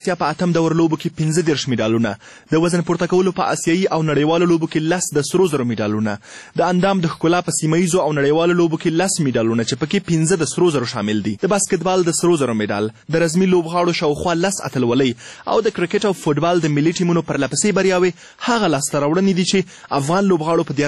اسیا په 8 دور لوبو کې 15 میډالونه، د وزن پورته کولو په آسیایي او نړیوالو لوبو کې 10 د سرو زرو میډالونه، د اندام د ښکلا په سیمهیزو او نړیوالو لوبو کې 10 میډالونه چې پکې 15 د سرو زرو شامل دي، د باسکټبال د سرو زرو میډال، د رزمي لوبغاړو شاوخوا 10 اتلولۍ او د کرکټ او فوټبال د ملي ټیمونو پرلپسې بریاوې هغه لاسته راوړنې دي چې افغان لوبغاړو په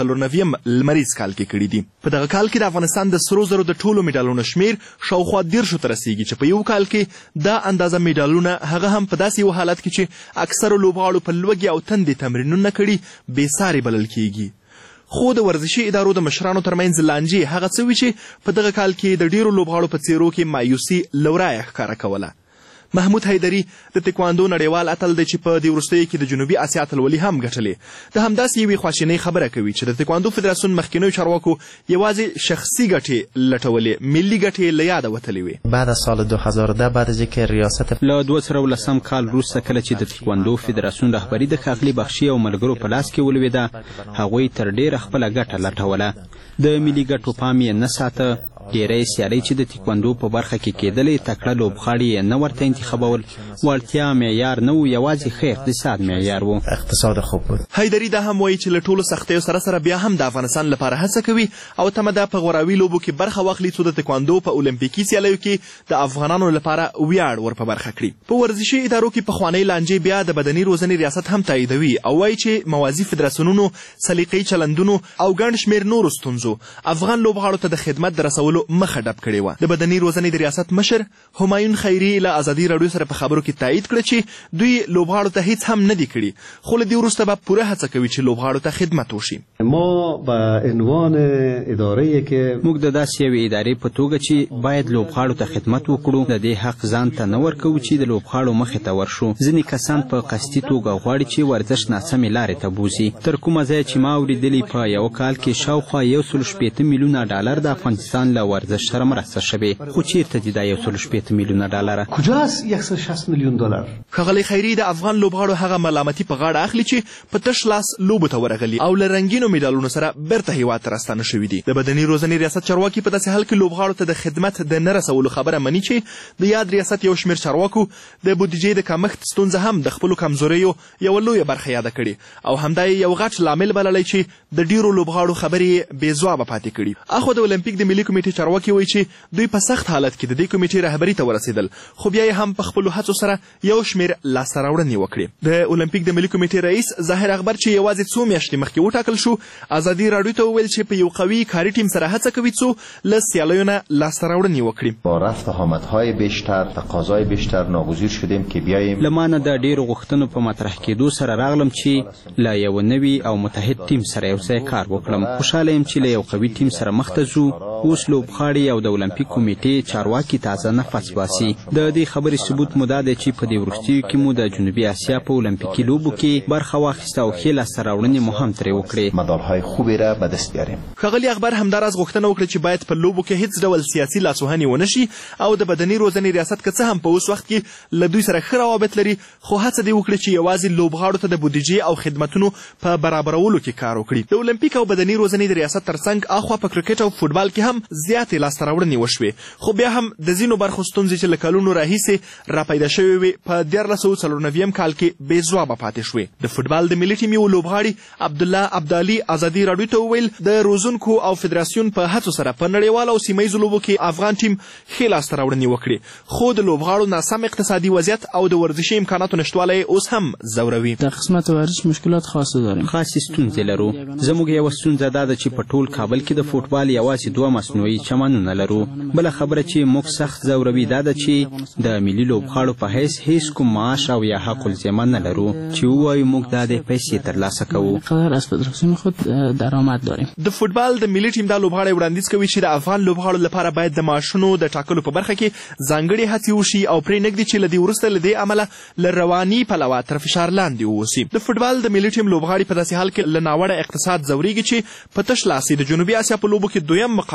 1499 لمریز کال کې کړي دي. په دغه کال کې د افغانستان د سرو زرو د ټولو میډالونو شمیر شاوخوا 10 ته رسیږي چې په یو کال کې دا اندازه میډالونه هغه هم په داسې یو حالت کې چې اکثرو لوبغاړو په لوږې او تندې تمرینونه کړي بېساري بلل کیږي. خو د ورزشي ادارو د مشرانو ترمنځ لانجې هغه څه وي چې په دغه کال کې د ډیرو لوبغاړو په څیرو کې مایوسي له ورایه ښکاره کوله. محمود حیدري د تکواندو نړیوال اتل دی چې په دې وروستیو کې د جنوبي اسیا اتلولي هم ګټلې. د همداسې یوې خواشینۍ خبره کوي چې د تکواندو فدراسیون مخکینیو چارواکو یوازې شخصي ګټې لټولې، ملي ګټې له یاده وتلې وې. بعد از سال 2010 بعد از اینکه ریاست له 2010 کال وروسته کله چې د تکواندو فدراسیون رهبري د ښاغلي بخشي او ملګرو په لاس کې ولوېده، هغوی تر ډېره خپله ګټه لټوله، د ملي ګټو پام یې نه ساته. ډېری سیالۍ چې د تکواندو په برخه کې کېدلې تکړه لوبغاړي یې نه ورته انتخابول، وړتیا معیار نه و، یوازې ښه اقتصاد معیار و. اقتصاد خوب بود. حیدري دا هم وایي چې له ټولو سختیو سره سره بیا هم د افغانستان لپاره هڅه کوي او تمه ده په غوراوي لوبو کې برخه واخلي څو د تکواندو په اولمپیکي سیالیو کې د افغانانو لپاره ویاړ ور په برخه کړي. په ورزشي ادارو کې پخوانۍ لانجې بیا د بدني روزنې ریاست هم تاییدوي او وایي چې موازي فدراسیونونو، سلیقه‌يي چلندونو او ګڼ شمېر نورو ستونزو افغان لوبغاړو ته د خدمت د رسولو مخه ډب کړې وه. د بدني روزنې د ریاست مشر همایون خیري له ازادي راډیو سره په خبرو کې تایید کړه چې دوی لوبغاړو ته هیڅ هم نه دي کړي، خو له دې وروسته به پوره هڅه کوي چې لوبغاړو ته خدمت وشي. ما به عنوان اداره‌ای که موږ د داسې یوې ادارې په توګه چې باید لوبغاړو ته خدمت وکړو، د دې حق ځان ته نه ورکوو چې د لوبغاړو مخې ته ورشو. ځینې کسان په قصدي توګه غواړي چې ورزش ناسمې لارې ته بوځي. تر کومه ځایه چې ما اورېدلي په یو کال کې شاوخوا 160 میلیونه ډالر د افغانستان له ورزش سره مرسته شوې، خو چیرته دي دا 160 میلیونه ډالر؟ کجاست 160 میلیون دلار؟ ښاغلی خیري د افغان لوبغاړو هغه ملامتي په غاړه اخلي چې په تش لاس لوبو ته ورغلي او له رنګینو میډالونو سره بیرته هیواد ته راستانه شوي دي. د بدني روزنې ریاست چارواکي په داسې حال کې لوبغاړو ته د خدمت د نه رسولو خبره مني چې د یاد ریاست یو شمېر چارواکو د بودیجې د کمښت ستونزه هم د خپلو کمزوریو یوه لویه برخه یاده کړې او همدا یې یو غټ لامل بللی چې د ډیرو لوبغاړو خبرې بې ځوابه پاتې کړي. اخوا د اولمپیک د ملي کمیټې چارواکي وایي چې دوی په سخت حالت کې د دې کمیټې رهبري ته ورسېدل، خو بیا یې هم په خپلو هڅو سره یو شمېر لاسته راوړنې وکړې. د اولمپیک د ملي کمیټې رئیس ظاهر اکبر چې یوازې څو میاشتې مخکې وټاکل شو، ازادي راډیو ته وویل چې په یو قوي کاري ټیم سره هڅه کوي څو له سیالیو نه لاسته راوړنې وکړي. با رفت آمدهای بیشتر، تقاضای بیشتر ناگزیر شدیم که بیاییم. له ما نه د ډېرو غوښتنو په مطرح کېدو سره راغلم چې له یو نوي او متحد ټیم سره یو ځای کار وکړم. خوشحاله یم چې له یو قوي ټیم سره مخ ته ځو. اوس لوبغاړي او د اولمپیک کمیټې چارواکي تازه نفس باسي. د دې خبرې ثبوت مو دا دی چې په دې وروستیو کې مو د جنوبي اسیا په اولمپیکي لوبو کې برخه واخیسته او ښې لاسته راوړنې مو هم ترې وکړې. مدالهای خوبی را به دست بیاریم. ښاغلي اکبر همداراز غوښتنه وکړه چې باید په لوبو کې هیڅ ډول سیاسي لاسوهنې ونه شي او د بدني روزنې ریاست که څه هم په اوس وخت کې له دوی سره ښه روابط لري، خو هڅه دې وکړي چې یوازې لوبغاړو ته د بودیجې او خدمتونو په برابرولو کې کار وکړي. د اولمپیک او بدني روزنې د ریاست ترڅنګ اخوا په کرکټ او فوټبال کې هم زیاتې لاسته راوړنې وشوې، خو بیا هم د ځینو برخو ستونزې چې له کلونو راهیسې راپیدا شوې وې په 1494 کال کې بې ځوابه پاتې شوې. د فوټبال د ملي ټیم یو لوبغاړي عبدالله عبدالي ازادي راډیو ته وویل د روزونکو او فدراسیون په هڅو سره په نړیوالو او سیمه ییزو لوبو کې افغان ټیم ښې لاسته راوړنې وکړې، خو د لوبغاړو ناسم اقتصادي وضعیت او د ورزشي امکاناتو نشتوالی اوس هم ځوروي. در قسمت ورزش مشکلات خاصه داریم. خاصې ستونزې لرو. زموږ یوه ستونزه دا ده چې په ټول کابل کې د فوټبال یوازې 2 مصنوعي چمنونه لرو. بله خبره چې موږ سخت ځوروي دا ده چې د ملي لوبغاړو په حیث هیڅ کوم معاش او یا حق الزیمه نه لرو چې ووایو موږ دا د پیسې ترلاسه کوو. قدر از فدراسیون خود درآمد داریم. د فوټبال د ملي ټیم دا لوبغاړی وړاندیز کوي چې د افغان لوبغاړو لپاره باید د معاشونو د ټاکلو په برخه کې ځانګړې هڅې وشي او پرې نږدې چې له دې وروسته له دې عمله له رواني پلوه تر فشار لاندې واوسي. د فوټبال د ملي ټیم لوبغاړي په داسې حال کې له ناوړه اقتصاد ځورېږي چې په تش لاس د جنوبي اسیا په لوبو کې 2م مقام ګټلی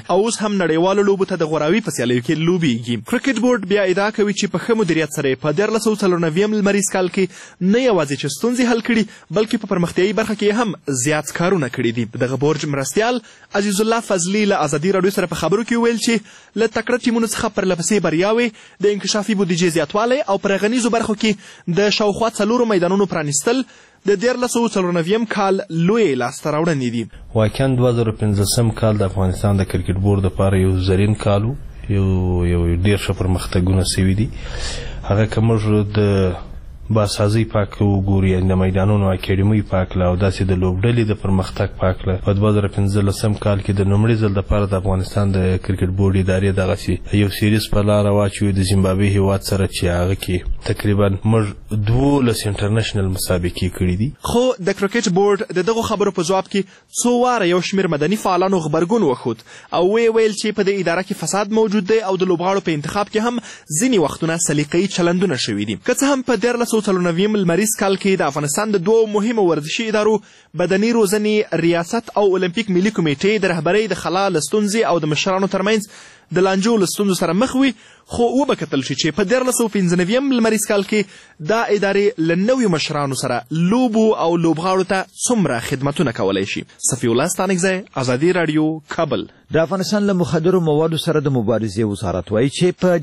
او اوس هم نړیوالو لوبو ته د غوراوي په سیالیو کې لوبیږي. کرکټ بورډ بیا ادعا کوي چې په ښه مدیریت سره په 1440 لمریز کال کې نه یوازې چې ستونزې حل کړي بلکې په پرمختیایي برخه کې هم زیات کارونه کړي دي. دغه بورډ مرستیال عزیز الله فضلي له ازادي راډیو سره په خبرو کې ویل چې له تکړه ټیمونو څخه پرلپسې بریاوې د انکشافي بودیجې زیاتوالی او په غنیزو برخو کې د شاوخوا 4 میدانونو پرانیستل د 1440 کال لوی لاسته راوړنې دي. واقعا 2015 کال د افغانستان د کرکټ بورډ لپاره یو زرین کال و، یو ډیر ښه پرمختګونه سوي دي. هغه که موږ د بازسازي پاک وګورو، یعنې د میدانونو اکیډمۍ پاکله او داسې د لوبډلې د پرمختګ پاکله، په 2015 کال کې د لومړي ځل دپاره د افغانستان د کرکټ بورډ ادارې دغسې یو سیریز په لاره واچوي د زیمبابوې هېواد سره چې هغه کې تقریبا موږ 12 انټرنیشنل مسابقې کړي دي. خو د کرکټ بورډ د دغو خبرو په ځواب کې څو واره یو شمېر مدني فعالانو غبرګون وښود او ویل چې په دې اداره کې فساد موجود دی او د لوبغاړو په انتخاب کې هم ځینې وختونه سلیقه‌يي چلندونه شوي دي. که څه هم په 1440 لمریز کال کې د افغانستان د 2 مهمو ورزشي ادارو بدني روزنې ریاست او اولمپیک ملي کمیټې د رهبرۍ د خلا له ستونزې او د مشرانو ترمنځ د لانجو له ستونزو سره مخ وي، خو وبکتل شي چې په 1415 لمریز کال کې دا ادارې له نویو مشرانو سره لوبو او لوبغاړو ته څومره خدمتونه کولی شي. صفي الله ستانکزی، ازادي راډیو، کابل. د افغانستان له مخدرو موادو سره د مبارزې وزارت وایي چې په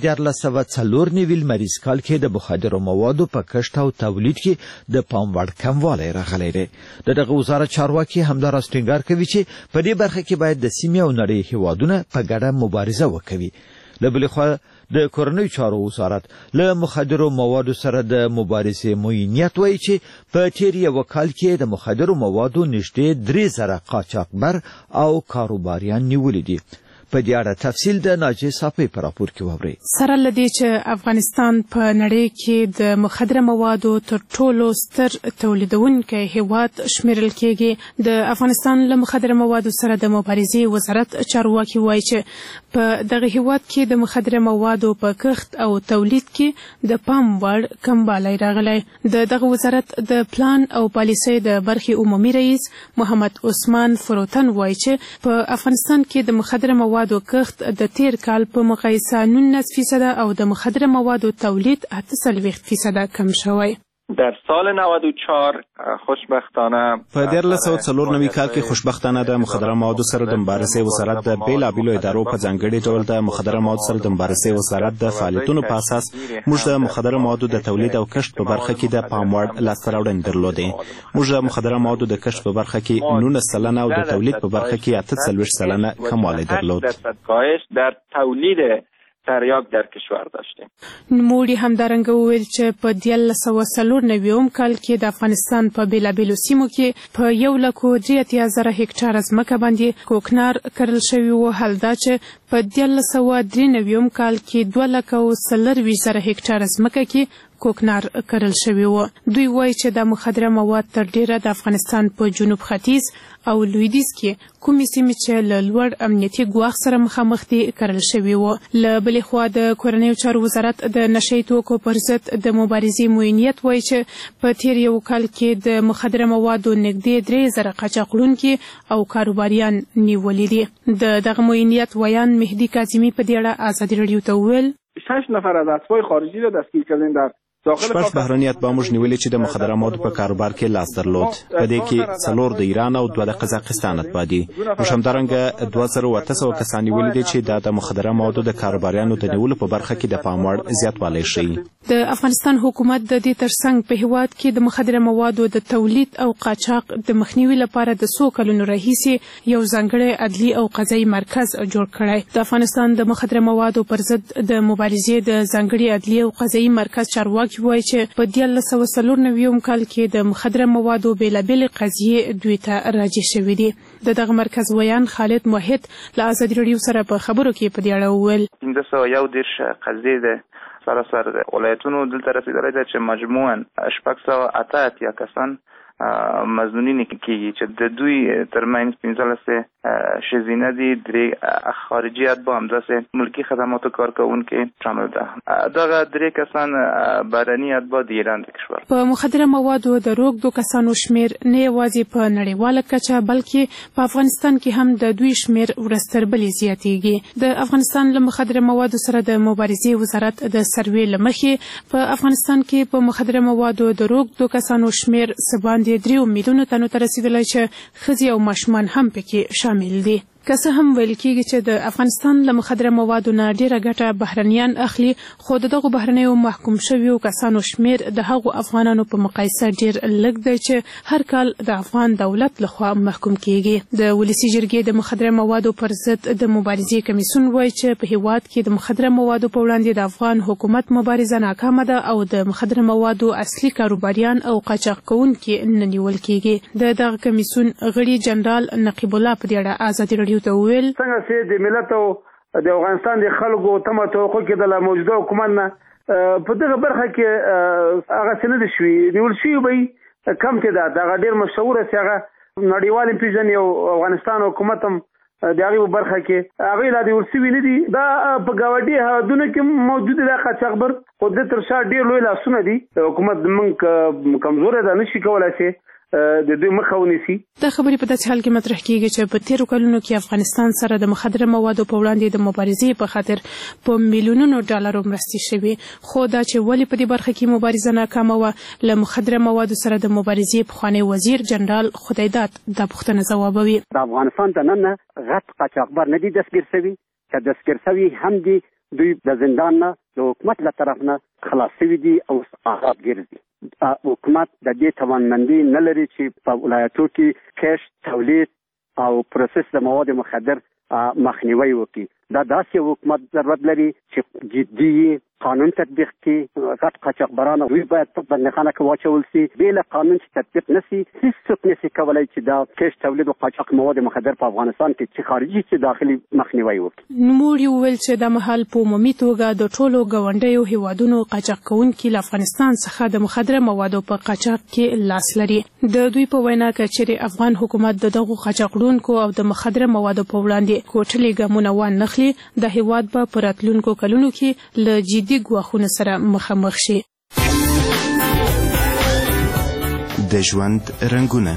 1440 لمریز کال کې د مخدرو موادو په کښت او تولید کې د پام وړ کموالی راغلی دی. دغه وزارت چارواکي همداراز ټینګار کوي چې په دې برخه کې باید د سیمې او نړۍ هیوادونه په ګډه مبارزه وکوي. له بلې خوا د کورنیو چارو وزارت له مخدرو موادو سره د مبارزې معینیت وایي چې په تیر یو کال کې د مخدرو موادو نږدې 3000 قاچاقبر او کاروباریان نیولي دي. په دې اړه تفصیل د ناجیه صافی په راپور کې واورئ. سره له دې چې افغانستان په نړۍ کې د مخدره موادو تر ټولو ستر تولیدونکی هیواد شمیرل کېږي، د افغانستان له مخدره موادو سره د مبارزې وزارت چارواکي وایي چې په دغه هیواد کې د مخدره موادو په کښت او تولید کې د پام وړ کموالی راغلی. د دغه وزارت د پلان او پالیسۍ د برخې عمومي رئیس محمد عثمان فروتن وایي چې په افغانستان کې د مخدره موادو کښت د تیر کال په مقایسه 19% او د مخدره موادو تولید 48% کم شوی. در سال 94 خوشبختانه په 1440 کال کې خوشبختانه د مخدره موادو سره د مبارزې وزارت د بیلابیلو ادارو په ځانګړي ډول د مخدره موادو سره د مبارزې وزارت د فعالیتونو په اساس موږ د مخدره موادو د تولید او کښت په برخه کې د پام وړ لاسته راوړنې درلودې. موږ د مخدره موادو د کښت په برخه کې 19% او د تولید په برخه کې 48% کموالی درلود. در تولید تریاک در کشور داشتیم. نوموړي همدارنګه وویل چې په 1494 کال کې د افغانستان په بیلابیلو سیمو کې په 1,83,000 هکټاره ځمکه باندې کوکنار کرل شوي وو، حال دا چې په 1493 کال کې 2,40,000 هکټاره ځمکه کې کوکنار کرل شوي وو. دوی وایي چې د مخدره مواد تر ډیره د افغانستان په جنوب ختیځ او لویدیځ کې کومې سیمې چې له لوړ امنیتي ګواښ سره مخامخ دي کرل شوي وو. له بلې خوا د کورنیو چارو وزارت د نشهیي توکو پر ضد د مبارزې معینیت وایي چې په تیر یو کال کې د مخدره موادو نږدې 3,000 قاچاقړونکي او کاروباریان نیولي دي. د دغه معینیت ویان مهدي کاظمي په دې اړه ازادي راډیو ته وویل 6 نفر از اسبای خارجی را دستگیر کردیم در شپږ بهرني اتباع موږ نیولي چې د مخدره موادو په کاروبار کې لاس درلود. په دې کې 4 د ایران او 2 د قزاقستان اتباع دي. موږ همدارنګه 2800 کسان نیولي دي چې د مخدره موادو د کاروباریانو د نیولو په برخه کې د پام وړ زیاتوالی ښیي. د افغانستان حکومت د دې ترڅنګ په هیواد کې د مخدره موادو د تولید او قاچاق د مخنیوي لپاره د 100 کلونو راهیسې یو ځانګړی عدلي او قضایي مرکز جوړ کړی. د افغانستان د مخدره موادو پر ضد د مبارزې د ځانګړي عدلي او قضایي مرکز چارواکي وایي چې په 1494 کال کې د مخدره موادو بیلابیلې قضیې دوی ته راجع شوي دي. د دغه مرکز ویان خالد موحد له ازادي راډیو سره په خبرو کې په دې اړه وویل 1511 قضیې ده سراسر ولایتونو دلته رسیدلی ده چې مجموعاً 688 کسان مظنونین کیږي چې د دوی ترمنځ 15 ښځینه دي، 3 خارجي اتباع همداسې ملکي خدماتو کارکوونکي شامل ده. دغه 3 کسان بهرني اتباع د ایران د کشور. په مخدره موادو د روږدو کسانو شمیر نه یوازې په نړیواله کچه بلکې په افغانستان کې هم د دوی شمیر ورځ تر بلې زیاتېږي. د افغانستان له مخدره موادو سره د مبارزې وزارت د سروې له مخې په افغانستان کې په مخدره موادو د روږدو کسانو شمیر څه باندې 3 میلیونو تنو ته رسیدلی چې ښځې او ماشومان هم پکې شامل دي. که څه هم ویل کېږي چې د افغانستان له مخدره موادو نه ډیره ګټه بهرنیان اخلي، خو د دغو بهرنیو محکوم شویو کسانو شمیر د هغو افغانانو په مقایسه ډیر لږ دی چې هر کال د افغان دولت لخوا محکوم کېږي. د ولسي جرګې د مخدره موادو پر ضد د مبارزې کمیسیون وایي چې په هیواد کې د مخدره موادو په وړاندې د افغان حکومت مبارزه ناکامه ده او د مخدره موادو اصلي کاروباریان او قاچاق کوونکي نه نیول کېږي. د دغه کمیسیون غړي جنرال نقیب الله په دې اړه ازادي ته وویل څنګه چې د ملت او د افغانستان د خلکو تمه توقع کې د موجوده حکومت نه په دغه برخه کې هغه څه نه دي شوي نیول شوي به کم کې ده. هغه ډېر مشهوره چې هغه نړیوال پیژني او افغانستان حکومت هم د هغې برخه کې هغوی لا نیول شوي نه دي. دا په ګاونډي هېوادونو کې موجود ده قاچاقبر، خو د تر شا ډېر لوی لاسونه دي. حکومت زموږ کمزوری ده، نشي کولی چې د دوی مخه ونیسي. دا خبرې په داسې حال کې مطرح کېږي چې په تیرو کلونو کې افغانستان سره د مخدره موادو په وړاندې د مبارزې په خاطر په میلیونونو ډالرو مرستې شوي، خو دا چې ولې په دې برخه کې مبارزه ناکامه وه، له مخدره موادو سره د مبارزې پخوانی وزیر جنرال خدایداد دا پوښتنه ځوابوي. د افغانستان دننه غټ قاچاقبر نه دي دستګیر شوي، چې دستګیر شوي هم دي دوی د زندان نه د حکومت له طرف نه خلاص شوي دي او آزاد ګرځي. حکومت د دې توانمندي نه لري چې په ولایتو کې کښت، تولید او پروسس د مواد مخدر مخنیوي وکړي. دا داسې حکومت ضرورت لري چې جدي قانون تطبیق کړي. غټ قاچاقبران دوی باید په بندخانه کې واچول شي. بې له قانون چې تطبیق نشي، هیڅوک نشي کولی چې دا کښت، تولید او قاچاق مواد مخدر په افغانستان کې چې خارجي چې داخلي مخنیوي وکړي. نوموړي وویل چې دا مهال په عمومي توګه د ټولو ګاونډیو هیوادونو قاچاق کوونکي له افغانستان څخه د مخدره موادو په قاچاق کې لاس لري. د دوی په وینا که چیرې افغان حکومت د دغو قاچاقړونکو او د مخدره موادو په وړاندې کوټلې ګامونه وانخلي، د هیواد به په راتلونکو کلونو کې له جدي ګواښونو سره مخامخ شي. د ژوند رنګونه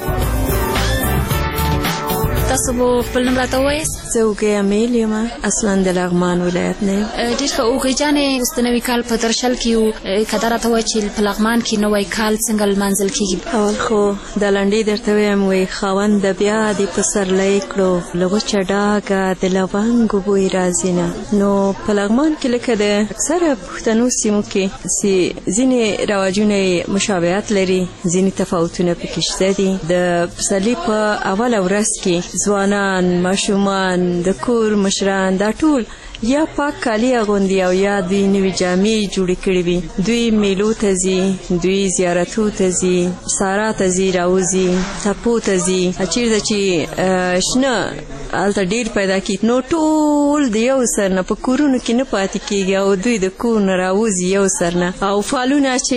تاسو به خپل نوم راته ووایاست؟ زه اوږې امیل یم، اصلا د لغمان ولایت نه یم. ډېر ښه. اوږې جانې اوس د نوي کال په درشل کې یو، که دا راته ووایه چې په لغمان کې نوی کال څنګه لمانځل کېږي؟ اول خو د لنډۍ درته ویم، وایي خاونده بیا دې پسرلی کړو له وچه ډاګه د لونګو بوی راځي نه. نو په لغمان کې لکه د اکثره پښتنو سیمو کې ځینې رواجونه یې مشابهت لري، ځینې تفاوتونه پکې شته دي. د پسرلي په اوله ورځ کې ځوانان، ماشومان، د کور مشران دا ټول یا پاک کالي اغوندي او یا دوی نوې جامې جوړې کړې وي. دوی میلو ته ځي، دوی زیارتو ته ځي، سارا ته ځي، راوځي، تپو ته ځي. چېرته چې شنه هلته ډېر پیدا کېږي، نو ټول د یو سر نه په کورونو کې نه پاتې کېږي او دوی د کور نه راوځي یو سر نه. او فالونه چې